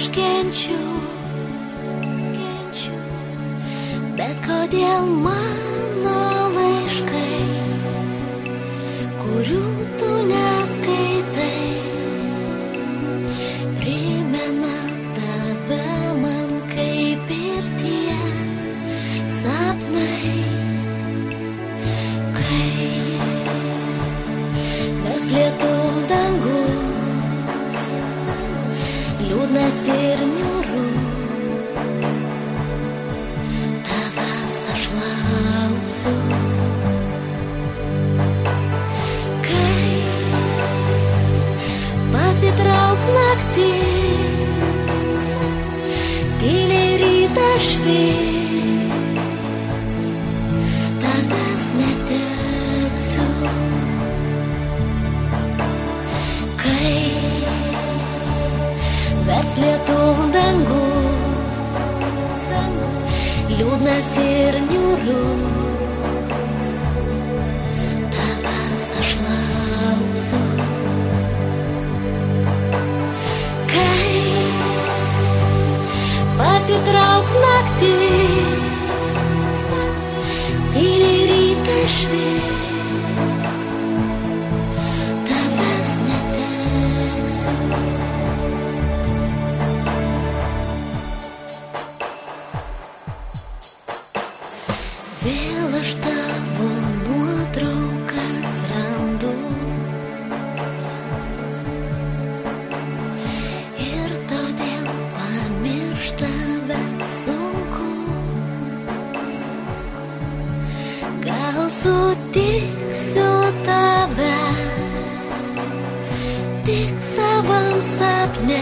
kenčiu, bet kodėl mano laiškai, kurių tu neskaitai, primena tave man kaip ir tie sapnai, kai verks lietum dangus, liūdnas ir niūrus, tavęs aš lauksiu. Kai pasitrauks naktis, tyliai rytą švis, tavęs neteksiu. Kai verks lietum dangus, liūdnas ir niūrus, tavęs aš lauksiu. Kai pasitrauks naktis, tyliai rytą švis, tavęs neteksiu. Vėl aš tavo nuotraukas randu ir todėl pamiršt tave sunku. Gal sutiksiu tave tik savam sapne,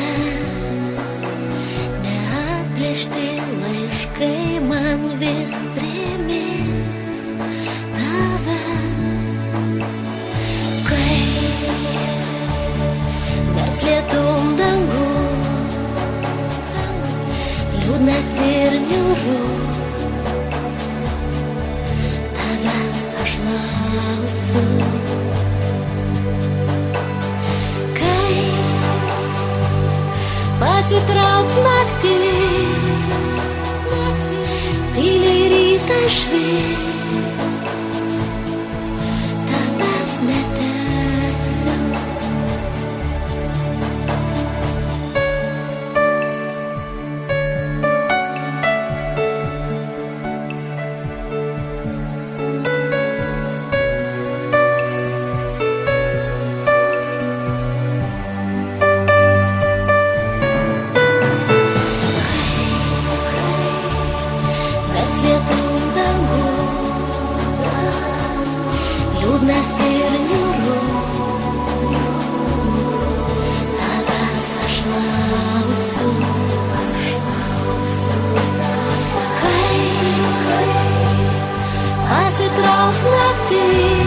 neatplėšti laiškai man vis primins tave. Kai verks lietum dangus, liūdnas ir niūrus, tavęs aš lauksiu. Kai pasitrauks naktis, tyliai rytą švis, tavęs neteksiu. Liūdnas ir niūrus, tavęs aš lauksiu. Kai pasitrauks naktis,